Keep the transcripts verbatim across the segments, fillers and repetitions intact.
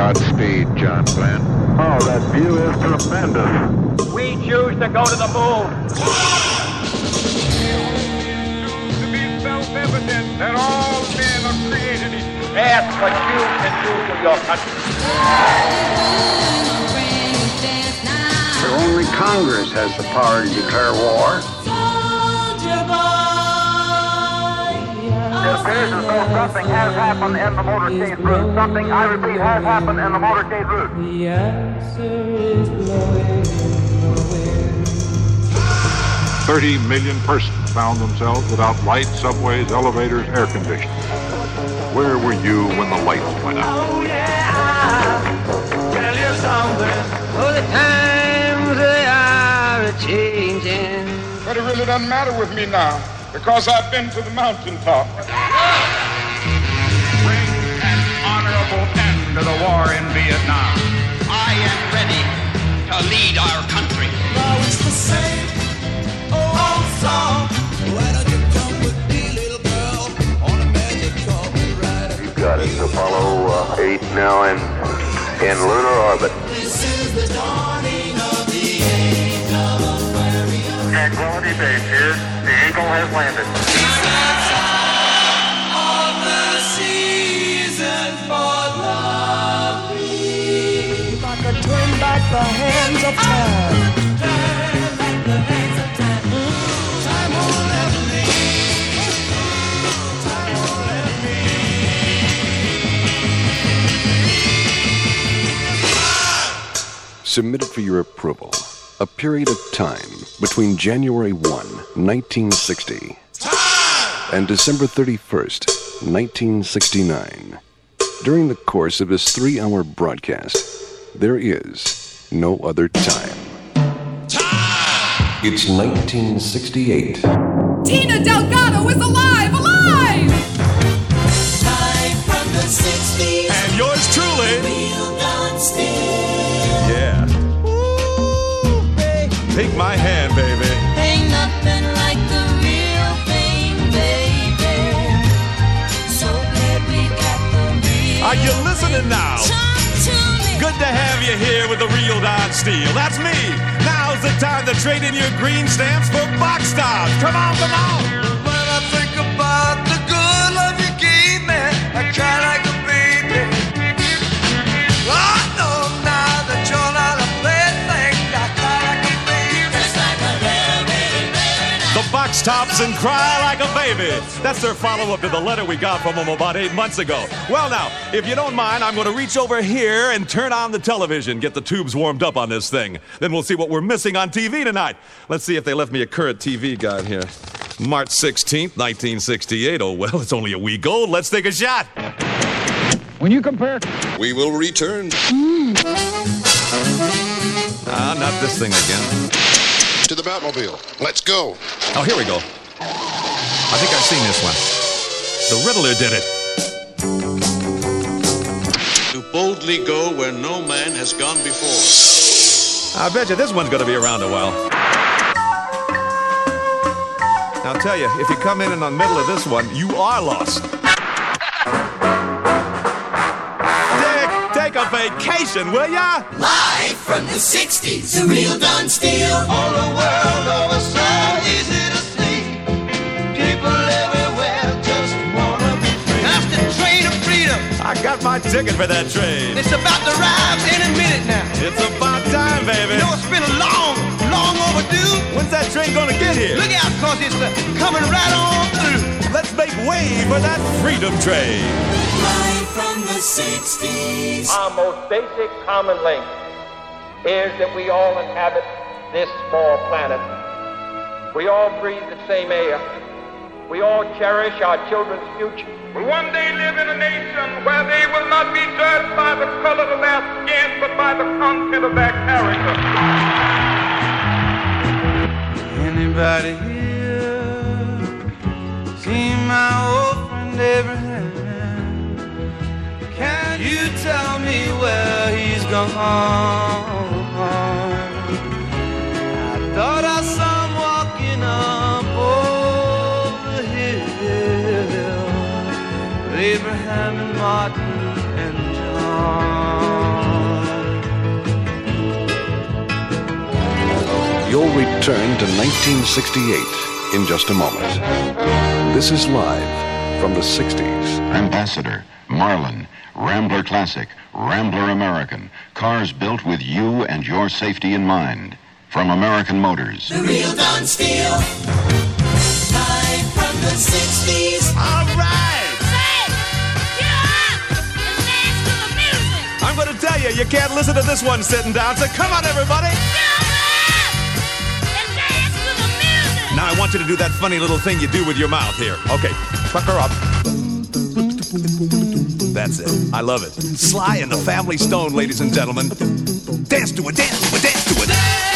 Godspeed, John Glenn. Oh, that view is tremendous. We choose to go to the moon. To be self-evident that all men are created equal. Ask what you can do for your country. Only Congress has the power to declare war. It appears as though something has happened in the motorcade route. Something, I repeat, has happened in the motorcade route. The answer is blowing away. thirty million persons found themselves without lights, subways, elevators, air conditioning. Where were you when the lights went out? Oh yeah, tell you something. Oh, the times they are a-changing. But it really doesn't matter with me now, because I've been to the mountaintop. Bring an honorable end to the war in Vietnam. I am ready to lead our country. Now it's the same old song. Why don't you come with me, little girl, on a magic carpet ride? You've got it. Apollo uh, eight now in, in lunar orbit. This is the dawning of the age of Aquarius. Tranquility Base here. The Eagle has landed. Of the season for loving. If I could turn back the hands of time. Turn back the hands of time. Time won't let me. Time won't let me. Submitted for your approval. A period of time between January first, nineteen sixty and December thirty-first, nineteen sixty-nine. During the course of this three-hour broadcast, there is no other time. Time! It's nineteen sixty-eight. Tina Delgado is alive! Alive! Time from the sixties. And yours truly. Real Don Steele. Yeah. Take my hand, baby. Ain't nothing like the real thing, baby. So glad we got the real. Are you listening now? Talk to me. Good to have you here with the real Don Steele. That's me. Now's the time to trade in your green stamps for box tops. Come on, come on. When I think about the good love you gave me, I cry like a baby. I know now that you're not a plaything. I cry like a baby. Just like a real baby, baby. The box tops and cry like a baby. That's their follow-up to the letter we got from them about eight months ago. Well, now, if you don't mind, I'm going to reach over here and turn on the television, get the tubes warmed up on this thing. Then we'll see what we're missing on T V tonight. Let's see if they left me a current T V guide here. March sixteenth, nineteen sixty-eight. Oh, well, it's only a week old. Let's take a shot. When you compare... We will return Ah, not this thing again. to the Batmobile. Let's go. Oh, here we go. I think I've seen this one. The Riddler did it. To boldly go where no man has gone before. I bet you this one's going to be around a while. Now, I'll tell you, if you come in in the middle of this one, you are lost. Dick, take a vacation, will ya? Live from the sixties, the real Don Steele. All the world over so easy to see. People everywhere just wanna be free. That's the train of freedom. I got my ticket for that train. It's about to arrive any minute now. It's about time, baby. You know it's been a long, long overdue. When's that train gonna get here? Look out, cause it's uh, coming right on through. Let's make way for that freedom train. Live from the sixties. Our most basic common link is that we all inhabit this small planet. We all breathe the same air. We all cherish our children's future. will one day live in a nation where they will not be judged by the color of their skin, but by the content of their character. Anybody here see my old friend Abraham? Can you tell me where he's gone? I thought I saw him walking up over the hill, Abraham and Martin and John. You'll return to nineteen sixty-eight in just a moment. This is live from the sixties. Ambassador, Marlin, Rambler Classic, Rambler American. Cars built with you and your safety in mind. From American Motors. The real Don Steele. Live from the sixties. All right! Say, get up and dance to the music. I'm going to tell you, you can't listen to this one sitting down, so come on, everybody! Get up and dance to the music. Now I want you to do that funny little thing you do with your mouth here. Okay, pucker up. That's it. I love it. Sly and the Family Stone, ladies and gentlemen. Dance to it, dance to it, dance to it.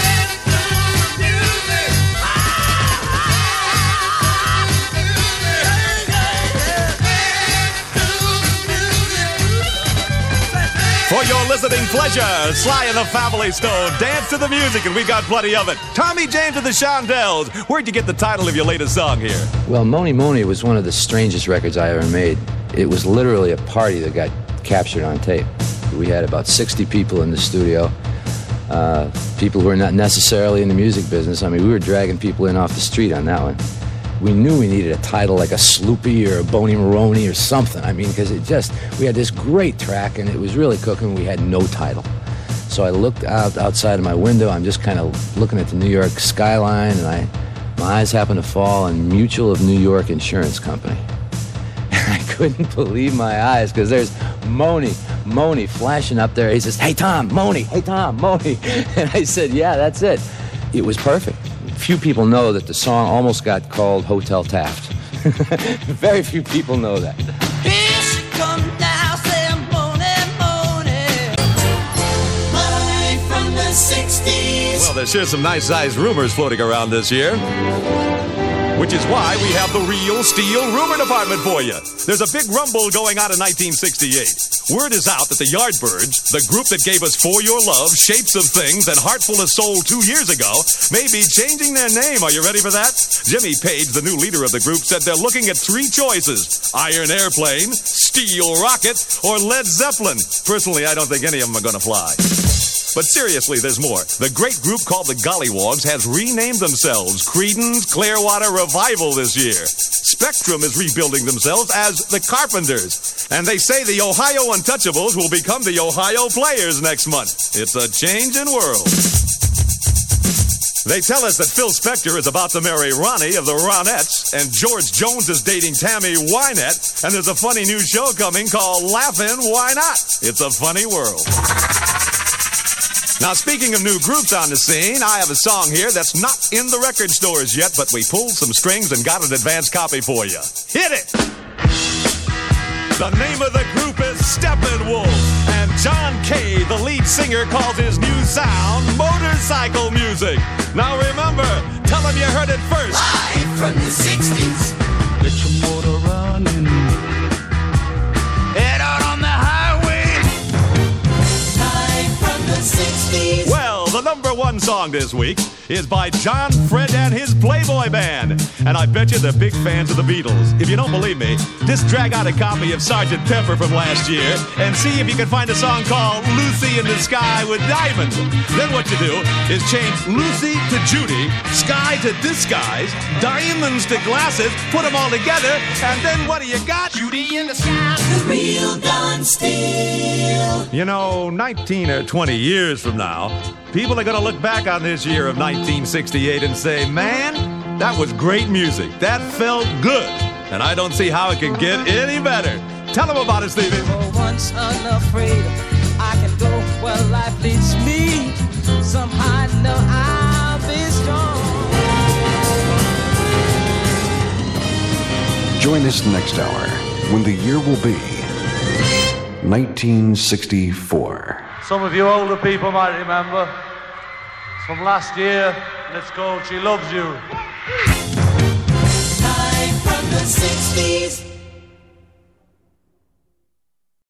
For your listening pleasure, Sly and the Family Stone, dance to the music, and we got plenty of it. Tommy James and the Shondells, where'd you get the title of your latest song here? Well, Mony Mony was one of the strangest records I ever made. It was literally a party that got captured on tape. We had about sixty people in the studio, uh, people who were not necessarily in the music business. I mean, we were dragging people in off the street on that one. We knew we needed a title like a Sloopy or a Boney Maroney or something. I mean, because it just, we had this great track and it was really cooking. We had no title. So I looked out outside of my window. I'm just kind of looking at the New York skyline, and I, my eyes happened to fall on Mutual of New York Insurance Company. And I couldn't believe my eyes because there's Mony, Mony flashing up there. He says, "Hey, Tom, Mony, hey, Tom, Mony." And I said, "Yeah, that's it." It was perfect. Few people know that the song almost got called Hotel Taft. Very few people know that. Here she comes now, saying Mony Mony. Live from the sixties. Well, there's sure some nice-sized rumors floating around this year. Which is why we have the Real Steel Rumor Department for you. There's a big rumble going on in nineteen sixty-eight. Word is out that the Yardbirds, the group that gave us For Your Love, Shapes of Things, and Heartful of Soul two years ago, may be changing their name. Are you ready for that? Jimmy Page, the new leader of the group, said they're looking at three choices: Iron Airplane, Steel Rocket, or Led Zeppelin. Personally, I don't think any of them are going to fly. But seriously, there's more. The great group called the Gollywogs has renamed themselves Creedence Clearwater Revival this year. Spectrum is rebuilding themselves as the Carpenters. And they say the Ohio Untouchables will become the Ohio Players next month. It's a changing world. They tell us that Phil Spector is about to marry Ronnie of the Ronettes, and George Jones is dating Tammy Wynette, and there's a funny new show coming called Laughin' Why Not? It's a funny world. Now, speaking of new groups on the scene, I have a song here that's not in the record stores yet, but we pulled some strings and got an advance copy for you. Hit it! The name of the group is Steppenwolf, and John Kay, the lead singer, calls his new sound motorcycle music. Now remember, tell them you heard it first. Live from the sixties. Get your motor running. Head out on the highway. Live from the sixties. Well, the number one song this week is by John Fred and his Playboy Band. And I bet you they're big fans of the Beatles. If you don't believe me, just drag out a copy of Sergeant Pepper from last year and see if you can find a song called Lucy in the Sky with Diamonds. Then what you do is change Lucy to Judy, Sky to Disguise, Diamonds to Glasses, put them all together, and then what do you got? Judy in the Sky. The real Don Steele. You know, nineteen or twenty years from now, people are going to look back on this year of nineteen sixty-eight and say, man, that was great music. That felt good. And I don't see how it can get any better. Tell them about it, Stevie. For once unafraid, I can go where life leads me. Somehow I know I'll be strong. Join us next hour when the year will be nineteen sixty-four. Some of you older people might remember. It's from last year, and it's called She Loves You. Live from the sixties.